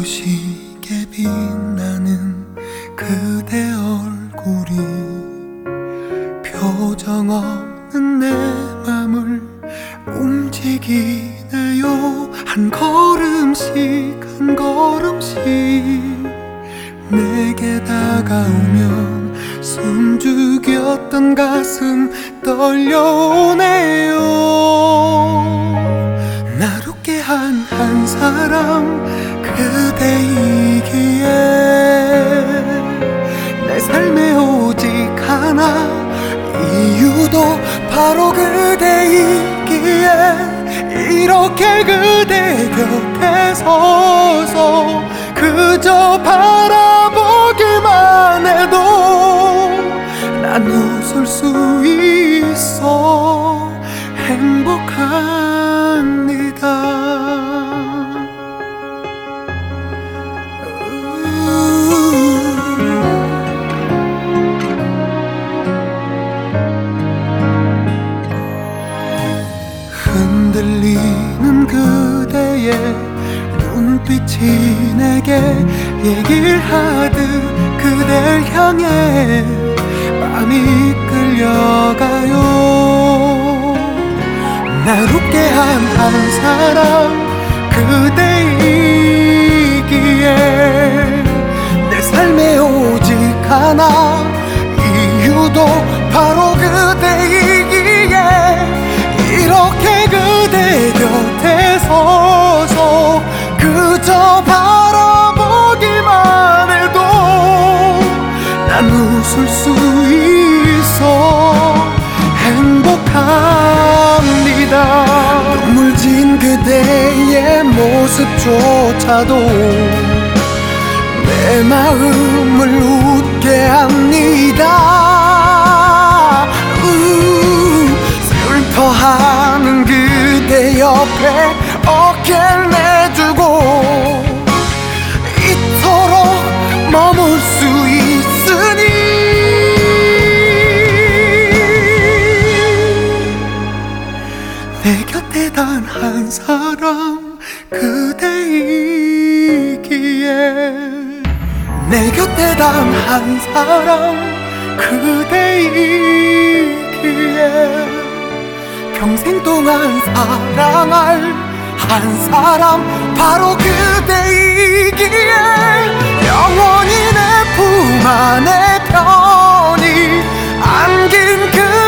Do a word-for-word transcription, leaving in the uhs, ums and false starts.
눈부시게 빛나는 그대 얼굴이 표정 없는 내 맘을 움직이네요. 한 걸음씩 한 걸음씩 내게 다가오면 숨죽였던 가슴 떨려오네요. 날 웃게 한 한 사람 그대이기에 내 삶에 오직 하나 이유도 바로 그대이기에 이렇게 그대 곁에 서서 그저 바라보기만 해도 난 웃을 수 있어 행복합니다. 흔들리는 그대의 눈빛이 내게 얘기를 하듯 그댈 향해 맘이 끌려가요. 날 웃게 한 한 사람 그대이기에 내 삶에 오직 하나 이유도 바로 그대이기에 이렇게 그대 곁에 서서 그저 바라보기만 해도 난 웃을 수 있어 행복합니다. 눈물 진 그대의 모습조차도 내 마음을 웃게 합니다. 슬퍼하는 그대 옆에 어깨를 내주고 이토록 머물 수 있으니 내 곁에 단 한 사람 그대이기에 내 곁에 단 한 사람 그대이기에 평생 동안 사랑할 한 사람 바로 그대이기에 영원히 내 품 안에 편히 안긴 그